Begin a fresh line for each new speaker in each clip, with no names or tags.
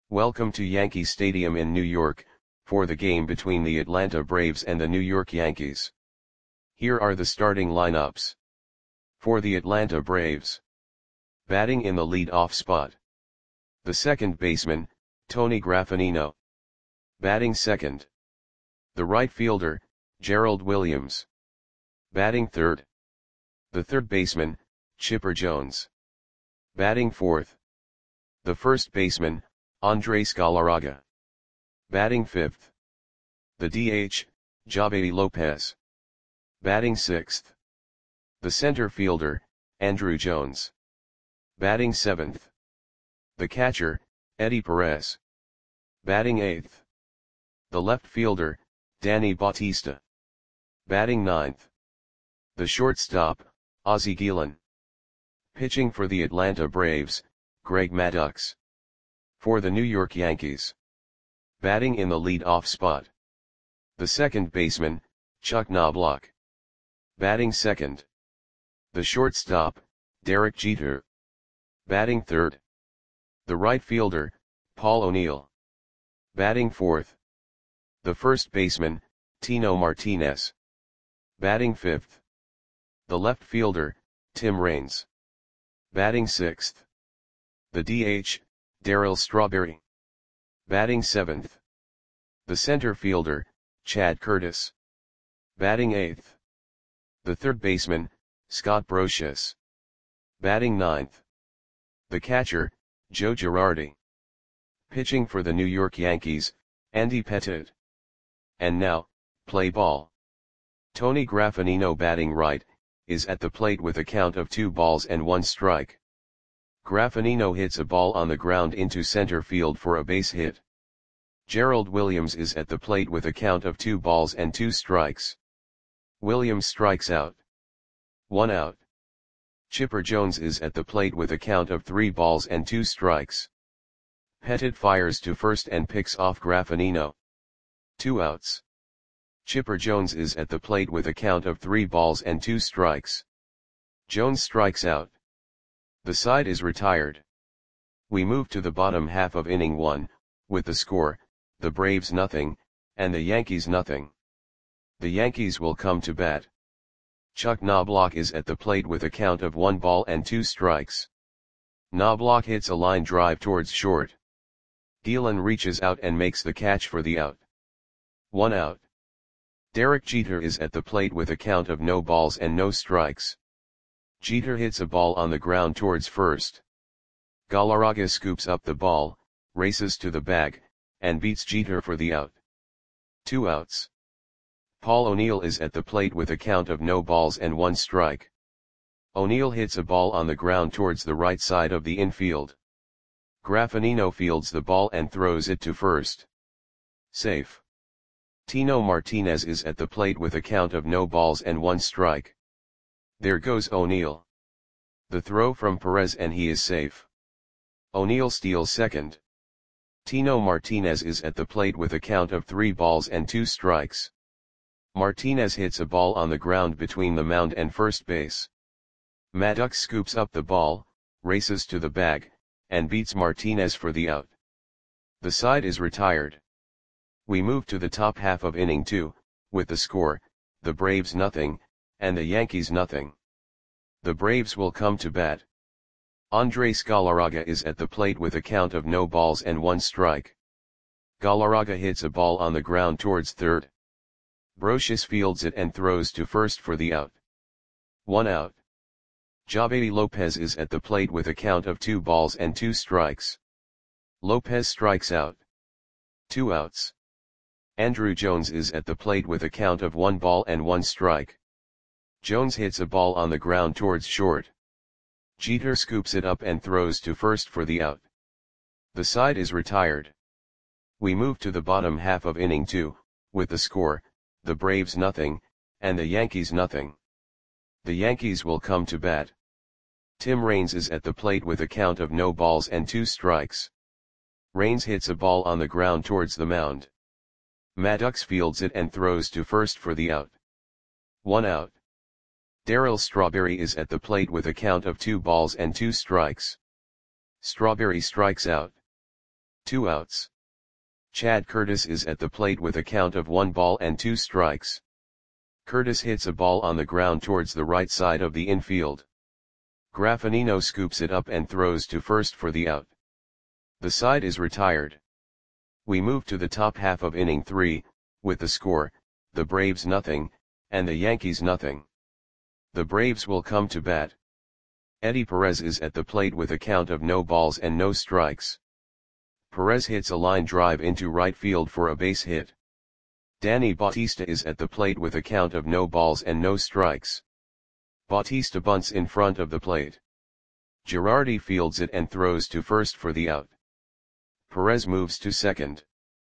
Welcome to Yankee Stadium in New York, for the game between the Atlanta Braves and the New York Yankees. Here are the starting lineups. For the Atlanta Braves. Batting in the lead-off spot. The second baseman, Tony Graffagnino. Batting second. The right fielder, Gerald Williams. Batting third. The third baseman, Chipper Jones. Batting fourth. The first baseman, Andres Galarraga. Batting fifth. The DH, Javy Lopez. Batting sixth. The center fielder, Andruw Jones. Batting seventh. The catcher, Eddie Perez. Batting eighth. The left fielder, Danny Bautista. Batting ninth. The shortstop, Ozzie Guillen. Pitching for the Atlanta Braves, Greg Maddux. For the New York Yankees. Batting in the lead-off spot. The second baseman, Chuck Knobloch. Batting second. The shortstop, Derek Jeter. Batting third. The right fielder, Paul O'Neill. Batting fourth. The first baseman, Tino Martinez. Batting fifth. The left fielder, Tim Raines. Batting sixth. The DH, Darryl Strawberry. Batting seventh. The center fielder, Chad Curtis. Batting eighth. The third baseman, Scott Brosius. Batting ninth. The catcher, Joe Girardi. Pitching for the New York Yankees, Andy Pettitte. And now, play ball. Tony Graffagnino batting right, is at the plate with a count of 2 balls and 1 strike. Graffagnino hits a ball on the ground into center field for a base hit. Gerald Williams is at the plate with a count of 2 balls and 2 strikes. Williams strikes out. 1 out. Chipper Jones is at the plate with a count of 3 balls and 2 strikes. Pettitte fires to first and picks off Graffagnino. 2 outs. Chipper Jones is at the plate with a count of 3 balls and 2 strikes. Jones strikes out. The side is retired. We move to the bottom half of inning 1, with the score, the Braves nothing, and the Yankees nothing. The Yankees will come to bat. Chuck Knobloch is at the plate with a count of 1 ball and 2 strikes. Knobloch hits a line drive towards short. Guillen reaches out and makes the catch for the out. 1 out. Derek Jeter is at the plate with a count of no balls and no strikes. Jeter hits a ball on the ground towards first. Galarraga scoops up the ball, races to the bag, and beats Jeter for the out. 2 outs. Paul O'Neill is at the plate with a count of no balls and 1 strike. O'Neill hits a ball on the ground towards the right side of the infield. Graffagnino fields the ball and throws it to first. Safe. Tino Martinez is at the plate with a count of no balls and 1 strike. There goes O'Neill. The throw from Perez and he is safe. O'Neill steals second. Tino Martinez is at the plate with a count of 3 balls and 2 strikes. Martinez hits a ball on the ground between the mound and first base. Maddux scoops up the ball, races to the bag, and beats Martinez for the out. The side is retired. We move to the top half of inning 2, with the score, the Braves nothing, and the Yankees nothing. The Braves will come to bat. Andres Galarraga is at the plate with a count of no balls and 1 strike. Galarraga hits a ball on the ground towards third. Brosius fields it and throws to first for the out. 1 out. Javy Lopez is at the plate with a count of 2 balls and 2 strikes. Lopez strikes out. 2 outs. Andruw Jones is at the plate with a count of 1 ball and 1 strike. Jones hits a ball on the ground towards short. Jeter scoops it up and throws to first for the out. The side is retired. We move to the bottom half of inning 2, with the score, the Braves nothing, and the Yankees nothing. The Yankees will come to bat. Tim Raines is at the plate with a count of no balls and 2 strikes. Raines hits a ball on the ground towards the mound. Maddux fields it and throws to first for the out. 1 out. Darryl Strawberry is at the plate with a count of 2 balls and 2 strikes. Strawberry strikes out. 2 outs. Chad Curtis is at the plate with a count of 1 ball and 2 strikes. Curtis hits a ball on the ground towards the right side of the infield. Graffinino scoops it up and throws to first for the out. The side is retired. We move to the top half of inning 3, with the score, the Braves nothing, and the Yankees nothing. The Braves will come to bat. Eddie Perez is at the plate with a count of no balls and no strikes. Perez hits a line drive into right field for a base hit. Danny Bautista is at the plate with a count of no balls and no strikes. Bautista bunts in front of the plate. Girardi fields it and throws to first for the out. Perez moves to second.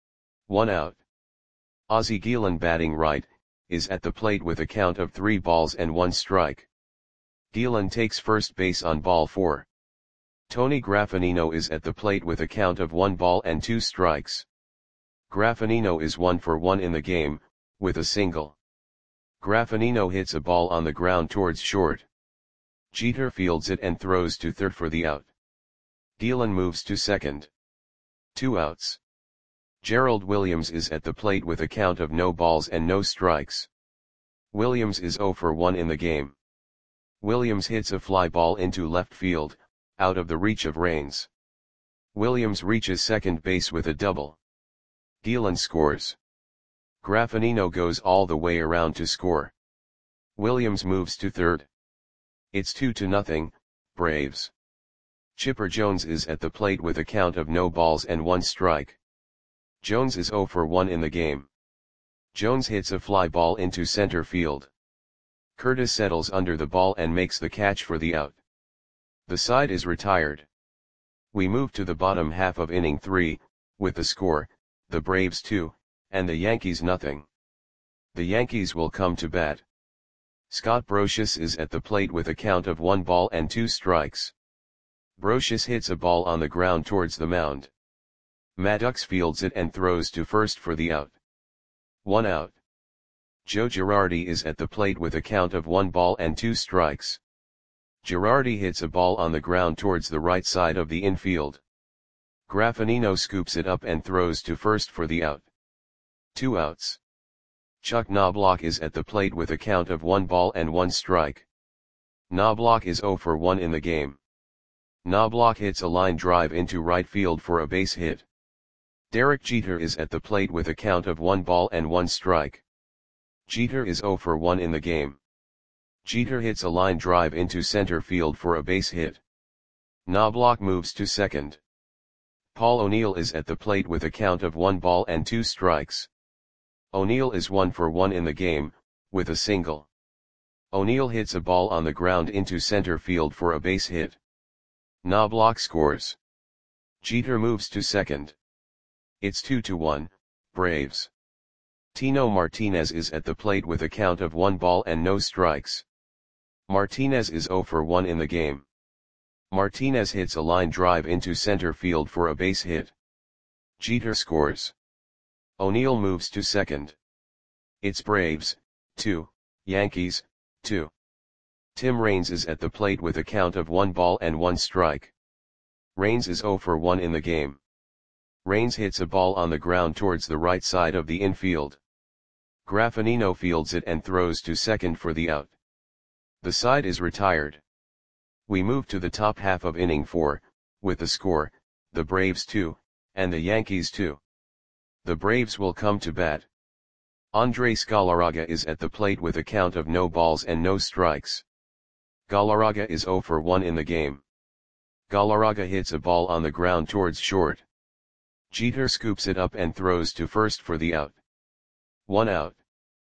1 out. Ozzie Guillen, batting right, is at the plate with a count of 3 balls and 1 strike. Guillen takes first base on ball 4. Tony Graffinino is at the plate with a count of 1 ball and 2 strikes. Graffinino is 1 for 1 in the game, with a single. Graffinino hits a ball on the ground towards short. Jeter fields it and throws to third for the out. Guillen moves to second. 2 outs. Gerald Williams is at the plate with a count of no balls and no strikes. Williams is 0 for 1 in the game. Williams hits a fly ball into left field, out of the reach of Raines. Williams reaches second base with a double. Guillen scores. Graffinino goes all the way around to score. Williams moves to third. It's 2-0, Braves. Chipper Jones is at the plate with a count of no balls and 1 strike. Jones is 0 for 1 in the game. Jones hits a fly ball into center field. Curtis settles under the ball and makes the catch for the out. The side is retired. We move to the bottom half of inning 3, with the score, the Braves 2, and the Yankees nothing. The Yankees will come to bat. Scott Brosius is at the plate with a count of 1 ball and 2 strikes. Brosius hits a ball on the ground towards the mound. Maddox fields it and throws to first for the out. 1 out. Joe Girardi is at the plate with a count of 1 ball and 2 strikes. Girardi hits a ball on the ground towards the right side of the infield. Graffinino scoops it up and throws to first for the out. 2 outs. Chuck Knobloch is at the plate with a count of 1 ball and 1 strike. Knobloch is 0 for 1 in the game. Knobloch hits a line drive into right field for a base hit. Derek Jeter is at the plate with a count of 1 ball and 1 strike. Jeter is 0 for 1 in the game. Jeter hits a line drive into center field for a base hit. Knobloch moves to second. Paul O'Neill is at the plate with a count of 1 ball and 2 strikes. O'Neill is 1 for 1 in the game, with a single. O'Neill hits a ball on the ground into center field for a base hit. Knobloch scores. Jeter moves to second. It's 2-1, Braves. Tino Martinez is at the plate with a count of 1 ball and no strikes. Martinez is 0 for 1 in the game. Martinez hits a line drive into center field for a base hit. Jeter scores. O'Neill moves to second. It's Braves, 2, Yankees, 2. Tim Raines is at the plate with a count of 1 ball and 1 strike. Raines is 0 for 1 in the game. Raines hits a ball on the ground towards the right side of the infield. Graffinino fields it and throws to second for the out. The side is retired. We move to the top half of inning 4, with the score, the Braves 2, and the Yankees 2. The Braves will come to bat. Andres Galarraga is at the plate with a count of no balls and no strikes. Galarraga is 0 for 1 in the game. Galarraga hits a ball on the ground towards short. Jeter scoops it up and throws to first for the out. 1 out.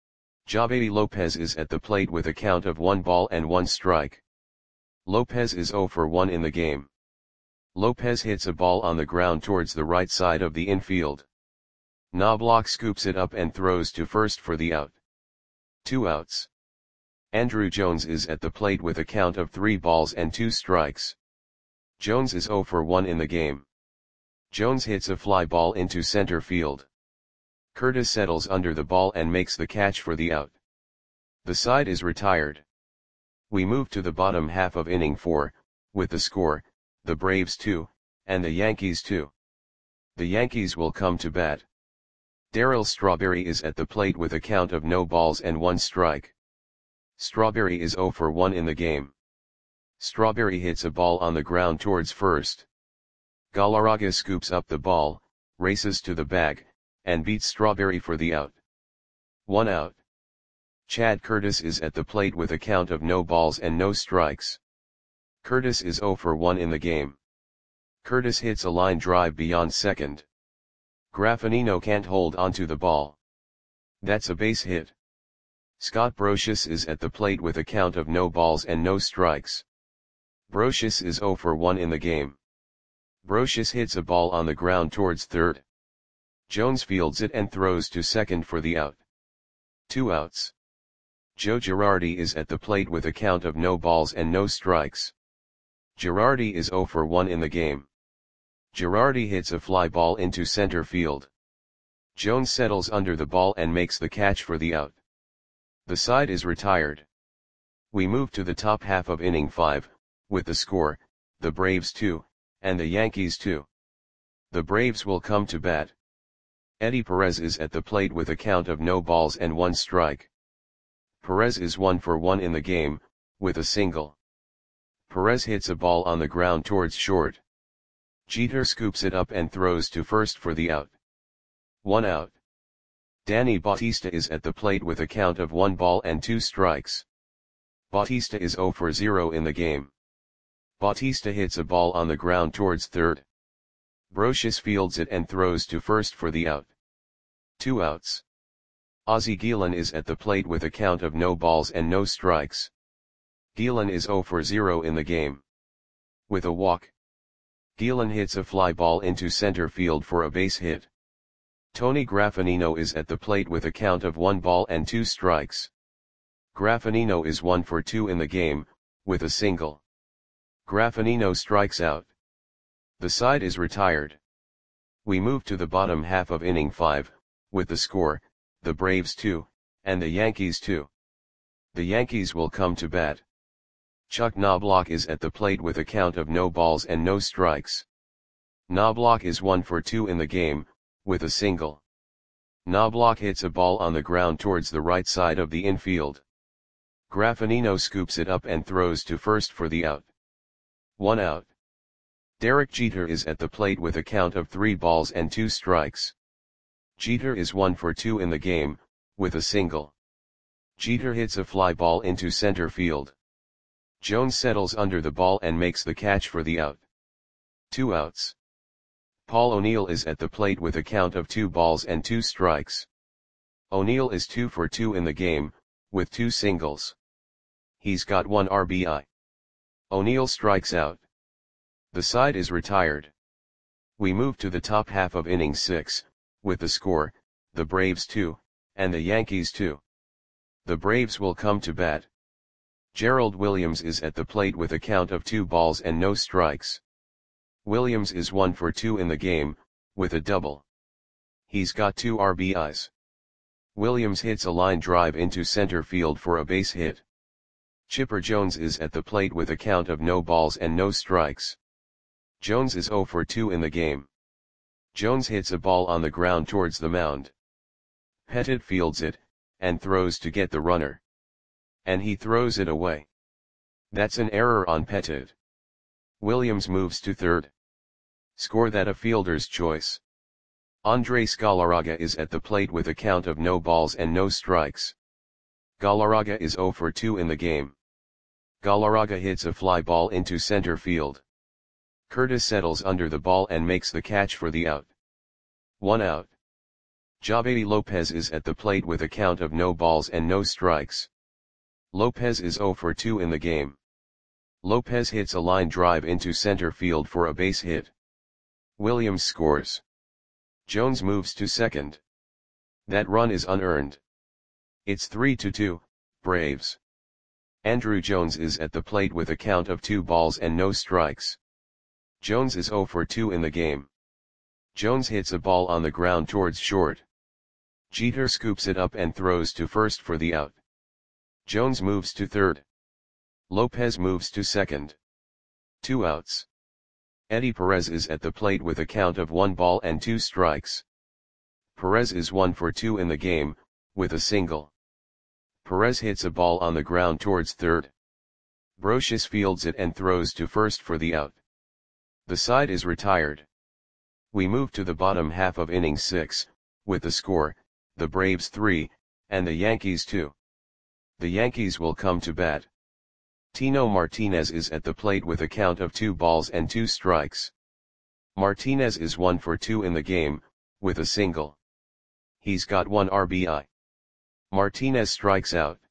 Javi Lopez is at the plate with a count of 1 ball and 1 strike. Lopez is 0 for 1 in the game. Lopez hits a ball on the ground towards the right side of the infield. Knobloch scoops it up and throws to first for the out. 2 outs. Andrew Jones is at the plate with a count of 3 balls and 2 strikes. Jones is 0 for 1 in the game. Jones hits a fly ball into center field. Curtis settles under the ball and makes the catch for the out. The side is retired. We move to the bottom half of inning 4, with the score, the Braves 2, and the Yankees 2. The Yankees will come to bat. Darryl Strawberry is at the plate with a count of no balls and 1 strike. Strawberry is 0 for 1 in the game. Strawberry hits a ball on the ground towards first. Galarraga scoops up the ball, races to the bag, and beats Strawberry for the out. 1 out. Chad Curtis is at the plate with a count of no balls and no strikes. Curtis is 0 for 1 in the game. Curtis hits a line drive beyond second. Graffinino can't hold onto the ball. That's a base hit. Scott Brosius is at the plate with a count of no balls and no strikes. Brosius is 0 for 1 in the game. Brosius hits a ball on the ground towards third. Jones fields it and throws to second for the out. 2 outs. Joe Girardi is at the plate with a count of no balls and no strikes. Girardi is 0 for 1 in the game. Girardi hits a fly ball into center field. Jones settles under the ball and makes the catch for the out. The side is retired. We move to the top half of inning 5, with the score, the Braves 2, and the Yankees 2. The Braves will come to bat. Eddie Perez is at the plate with a count of no balls and 1 strike. Perez is 1 for 1 in the game, with a single. Perez hits a ball on the ground towards short. Jeter scoops it up and throws to first for the out. 1 out. Danny Bautista is at the plate with a count of 1 ball and 2 strikes. Bautista is 0 for 0 in the game. Bautista hits a ball on the ground towards third. Brosius fields it and throws to first for the out. 2 outs. Ozzie Guillen is at the plate with a count of no balls and no strikes. Guillen is 0 for 0 in the game. With a walk, Guillen hits a fly ball into center field for a base hit. Tony Graffinino is at the plate with a count of 1 ball and 2 strikes. Graffinino is 1 for 2 in the game, with a single. Graffinino strikes out. The side is retired. We move to the bottom half of inning 5, with the score, the Braves 2, and the Yankees 2. The Yankees will come to bat. Chuck Knobloch is at the plate with a count of no balls and no strikes. Knobloch is 1 for 2 in the game, with a single. Knobloch hits a ball on the ground towards the right side of the infield. Graffinino scoops it up and throws to first for the out. 1 out. Derek Jeter is at the plate with a count of 3 balls and 2 strikes. Jeter is 1 for 2 in the game, with a single. Jeter hits a fly ball into center field. Jones settles under the ball and makes the catch for the out. 2 outs. Paul O'Neill is at the plate with a count of 2 balls and 2 strikes. O'Neill is 2 for 2 in the game, with 2 singles. He's got 1 RBI. O'Neill strikes out. The side is retired. We move to the top half of inning 6, with the score, the Braves 2, and the Yankees 2. The Braves will come to bat. Gerald Williams is at the plate with a count of 2 balls and no strikes. Williams is 1 for 2 in the game, with a double. He's got 2 RBIs. Williams hits a line drive into center field for a base hit. Chipper Jones is at the plate with a count of no balls and no strikes. Jones is 0 for 2 in the game. Jones hits a ball on the ground towards the mound. Pettit fields it, and throws to get the runner. And he throws it away. That's an error on Pettit. Williams moves to third. Score that a fielder's choice. Andres Galarraga is at the plate with a count of no balls and no strikes. Galarraga is 0 for 2 in the game. Galarraga hits a fly ball into center field. Curtis settles under the ball and makes the catch for the out. 1 out. Javi Lopez is at the plate with a count of no balls and no strikes. Lopez is 0 for 2 in the game. Lopez hits a line drive into center field for a base hit. Williams scores. Jones moves to second. That run is unearned. It's 3-2, Braves. Andrew Jones is at the plate with a count of 2 balls and no strikes. Jones is 0 for 2 in the game. Jones hits a ball on the ground towards short. Jeter scoops it up and throws to first for the out. Jones moves to third. Lopez moves to second. 2 outs. Eddie Perez is at the plate with a count of 1 ball and 2 strikes. Perez is 1 for 2 in the game, with a single. Perez hits a ball on the ground towards third. Brosius fields it and throws to first for the out. The side is retired. We move to the bottom half of inning 6, with the score, the Braves 3, and the Yankees 2. The Yankees will come to bat. Tino Martinez is at the plate with a count of 2 balls and 2 strikes. Martinez is 1 for 2 in the game, with a single. He's got 1 RBI. Martinez strikes out.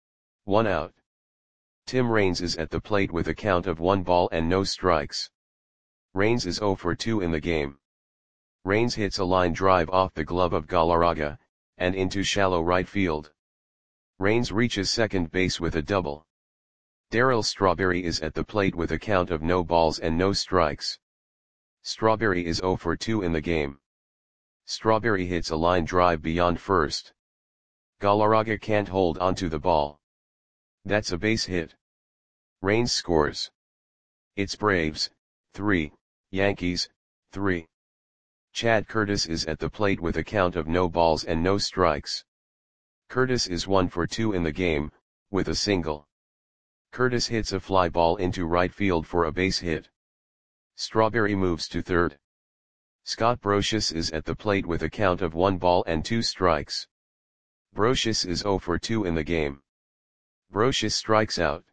1 out. Tim Raines is at the plate with a count of 1 ball and no strikes. Raines is 0 for 2 in the game. Raines hits a line drive off the glove of Galarraga, and into shallow right field. Raines reaches second base with a double. Darryl Strawberry is at the plate with a count of no balls and no strikes. Strawberry is 0 for 2 in the game. Strawberry hits a line drive beyond first. Galarraga can't hold onto the ball. That's a base hit. Raines scores. It's Braves, 3, Yankees, 3. Chad Curtis is at the plate with a count of no balls and no strikes. Curtis is 1 for 2 in the game, with a single. Curtis hits a fly ball into right field for a base hit. Strawberry moves to third. Scott Brosius is at the plate with a count of 1 ball and 2 strikes. Brosius is 0 for 2 in the game. Brosius strikes out.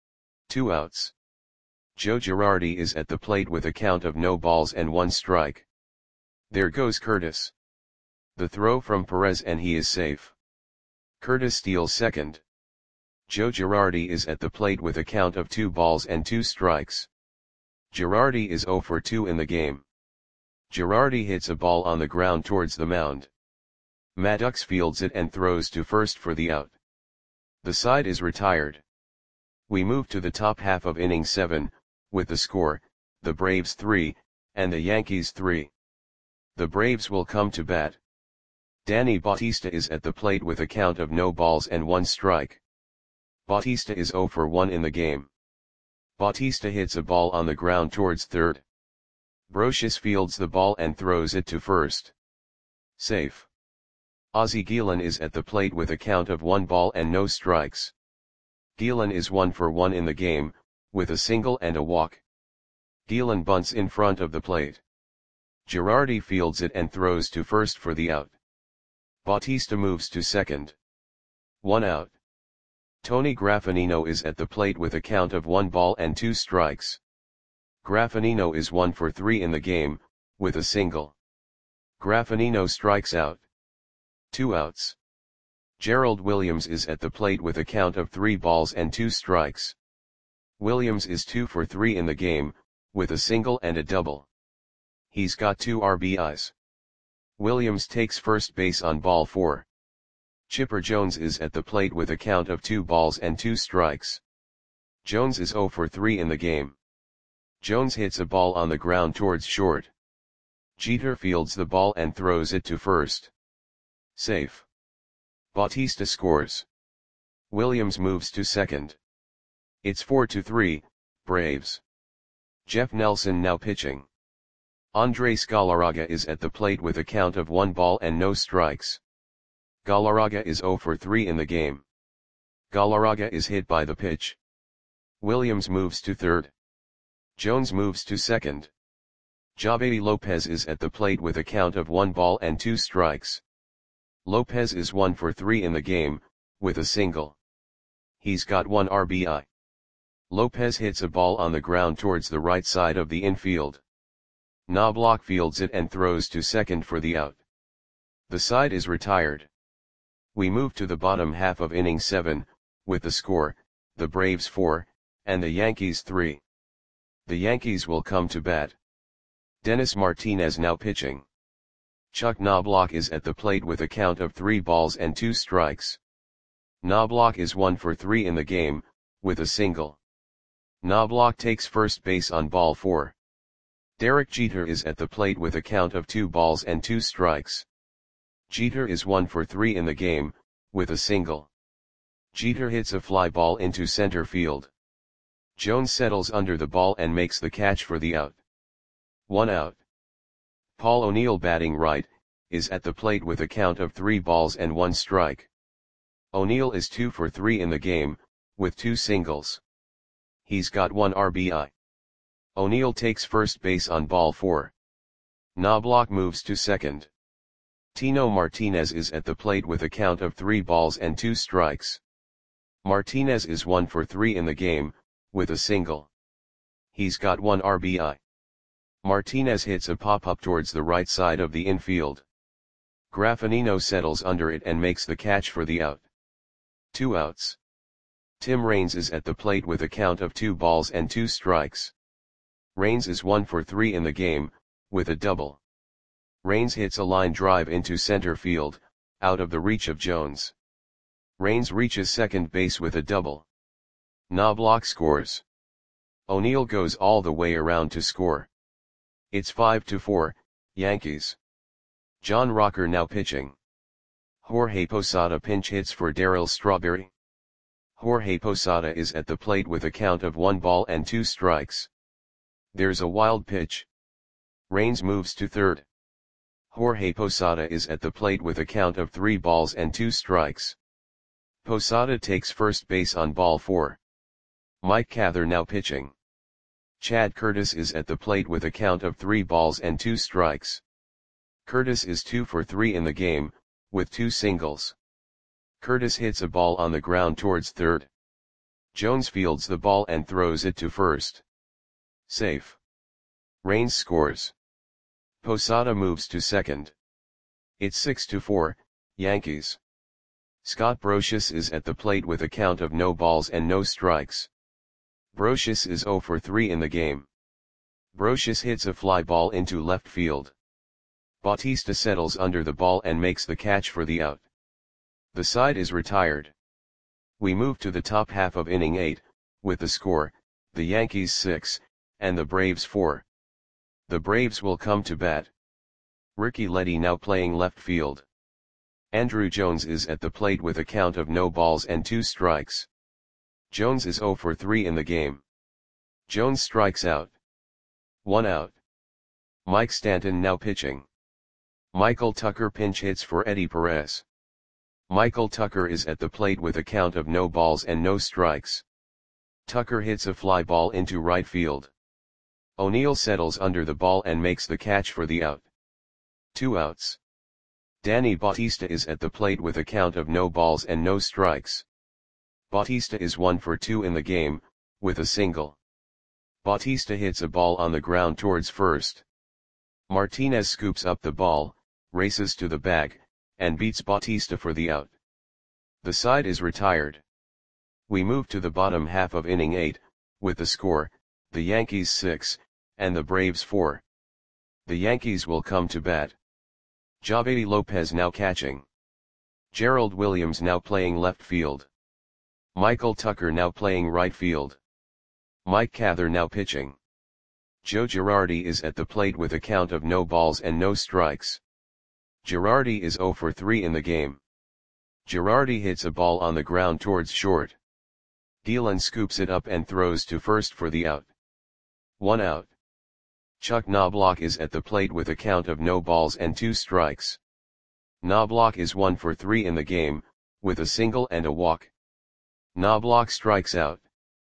2 outs. Joe Girardi is at the plate with a count of no balls and 1 strike. There goes Curtis. The throw from Perez and he is safe. Curtis steals second. Joe Girardi is at the plate with a count of 2 balls and 2 strikes. Girardi is 0 for 2 in the game. Girardi hits a ball on the ground towards the mound. Maddox fields it and throws to first for the out. The side is retired. We move to the top half of inning 7, with the score, the Braves 3, and the Yankees 3. The Braves will come to bat. Danny Bautista is at the plate with a count of no balls and 1 strike. Bautista is 0 for 1 in the game. Bautista hits a ball on the ground towards third. Brosius fields the ball and throws it to first. Safe. Ozzie Guillen is at the plate with a count of 1 ball and no strikes. Guillen is 1 for 1 in the game, with a single and a walk. Guillen bunts in front of the plate. Girardi fields it and throws to first for the out. Bautista moves to second. 1 out. Tony Graffinino is at the plate with a count of 1 ball and 2 strikes. Graffinino is 1 for 3 in the game, with a single. Graffinino strikes out. 2 outs. Gerald Williams is at the plate with a count of 3 balls and 2 strikes. Williams is 2 for 3 in the game, with a single and a double. He's got 2 RBIs. Williams takes first base on ball 4. Chipper Jones is at the plate with a count of 2 balls and 2 strikes. Jones is 0 for 3 in the game. Jones hits a ball on the ground towards short. Jeter fields the ball and throws it to first. Safe. Bautista scores. Williams moves to second. It's 4-3, Braves. Jeff Nelson now pitching. Andres Galarraga is at the plate with a count of 1 ball and no strikes. Galarraga is 0 for 3 in the game. Galarraga is hit by the pitch. Williams moves to third. Jones moves to second. Javy Lopez is at the plate with a count of 1 ball and 2 strikes. Lopez is 1 for 3 in the game, with a single. He's got 1 RBI. Lopez hits a ball on the ground towards the right side of the infield. Knobloch fields it and throws to second for the out. The side is retired. We move to the bottom half of inning 7, with the score, the Braves 4, and the Yankees 3. The Yankees will come to bat. Dennis Martinez now pitching. Chuck Knobloch is at the plate with a count of 3 balls and 2 strikes. Knobloch is 1 for 3 in the game, with a single. Knobloch takes first base on ball 4. Derek Jeter is at the plate with a count of 2 balls and 2 strikes. Jeter is 1 for 3 in the game, with a single. Jeter hits a fly ball into center field. Jones settles under the ball and makes the catch for the out. 1 out. Paul O'Neill batting right, is at the plate with a count of 3 balls and 1 strike. O'Neill is 2 for 3 in the game, with 2 singles. He's got 1 RBI. O'Neill takes first base on ball 4. Knobloch moves to second. Tino Martinez is at the plate with a count of 3 balls and 2 strikes. Martinez is 1 for 3 in the game, with a single. He's got 1 RBI. Martinez hits a pop-up towards the right side of the infield. Graffinino settles under it and makes the catch for the out. 2 outs. Tim Raines is at the plate with a count of 2 balls and 2 strikes. Raines is 1 for 3 in the game, with a double. Raines hits a line drive into center field, out of the reach of Jones. Raines reaches second base with a double. Knobloch scores. O'Neill goes all the way around to score. It's 5-4, Yankees. John Rocker now pitching. Jorge Posada pinch hits for Darryl Strawberry. Jorge Posada is at the plate with a count of 1 ball and 2 strikes. There's a wild pitch. Raines moves to third. Jorge Posada is at the plate with a count of 3 balls and 2 strikes. Posada takes first base on ball 4. Mike Cather now pitching. Chad Curtis is at the plate with a count of 3 balls and 2 strikes. Curtis is 2 for 3 in the game, with 2 singles. Curtis hits a ball on the ground towards third. Jones fields the ball and throws it to first. Safe. Raines scores. Posada moves to second. It's 6-4, Yankees. Scott Brosius is at the plate with a count of no balls and no strikes. Brosius is 0 for 3 in the game. Brosius hits a fly ball into left field. Bautista settles under the ball and makes the catch for the out. The side is retired. We move to the top half of inning 8, with the score, the Yankees 6, and the Braves 4. The Braves will come to bat. Ricky Leddy now playing left field. Andruw Jones is at the plate with a count of no balls and 2 strikes. Jones is 0 for 3 in the game. Jones strikes out. 1 out. Mike Stanton now pitching. Michael Tucker pinch hits for Eddie Perez. Michael Tucker is at the plate with a count of no balls and no strikes. Tucker hits a fly ball into right field. O'Neill settles under the ball and makes the catch for the out. 2 outs. Danny Bautista is at the plate with a count of no balls and no strikes. Bautista is 1 for 2 in the game, with a single. Bautista hits a ball on the ground towards first. Martinez scoops up the ball, races to the bag, and beats Bautista for the out. The side is retired. We move to the bottom half of inning 8, with the score, the Yankees 6, and the Braves 4. The Yankees will come to bat. Javedi Lopez now catching. Gerald Williams now playing left field. Michael Tucker now playing right field. Mike Cather now pitching. Joe Girardi is at the plate with a count of no balls and no strikes. Girardi is 0 for 3 in the game. Girardi hits a ball on the ground towards short. Gielan scoops it up and throws to first for the out. 1 out. Chuck Knobloch is at the plate with a count of no balls and 2 strikes. Knobloch is 1 for 3 in the game, with a single and a walk. Knobloch strikes out.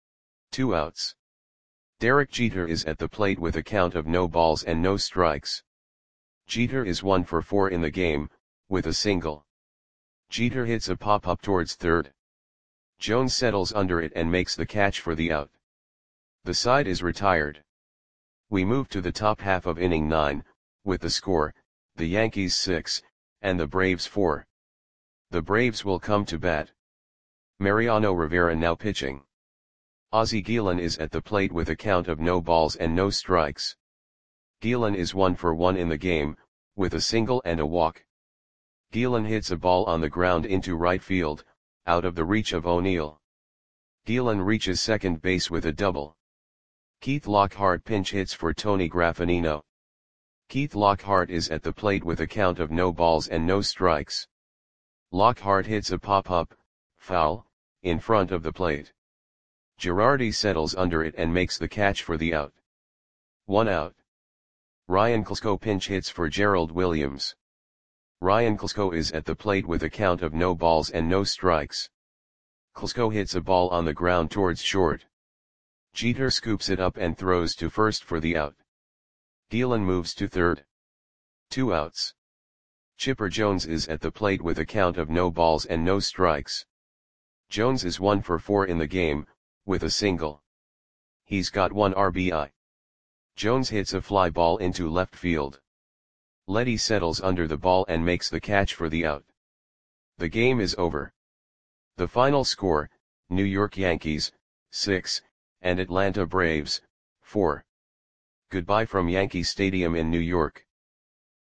2 outs. Derek Jeter is at the plate with a count of no balls and no strikes. Jeter is 1 for 4 in the game, with a single. Jeter hits a pop-up towards third. Jones settles under it and makes the catch for the out. The side is retired. We move to the top half of inning 9, with the score, the Yankees 6, and the Braves 4. The Braves will come to bat. Mariano Rivera now pitching. Ozzie Gielan is at the plate with a count of no balls and no strikes. Gielan is 1 for 1 in the game, with a single and a walk. Gielan hits a ball on the ground into right field, out of the reach of O'Neill. Gielan reaches second base with a double. Keith Lockhart pinch hits for Tony Graffinino. Keith Lockhart is at the plate with a count of no balls and no strikes. Lockhart hits a pop-up, foul, in front of the plate. Girardi settles under it and makes the catch for the out. 1 out. Ryan Klesko pinch hits for Gerald Williams. Ryan Klesko is at the plate with a count of no balls and no strikes. Klesko hits a ball on the ground towards short. Jeter scoops it up and throws to first for the out. Dillon moves to third. 2 outs. Chipper Jones is at the plate with a count of no balls and no strikes. Jones is 1 for 4 in the game, with a single. He's got 1 RBI. Jones hits a fly ball into left field. Letty settles under the ball and makes the catch for the out. The game is over. The final score, New York Yankees, 6, and Atlanta Braves, 4. Goodbye from Yankee Stadium in New York.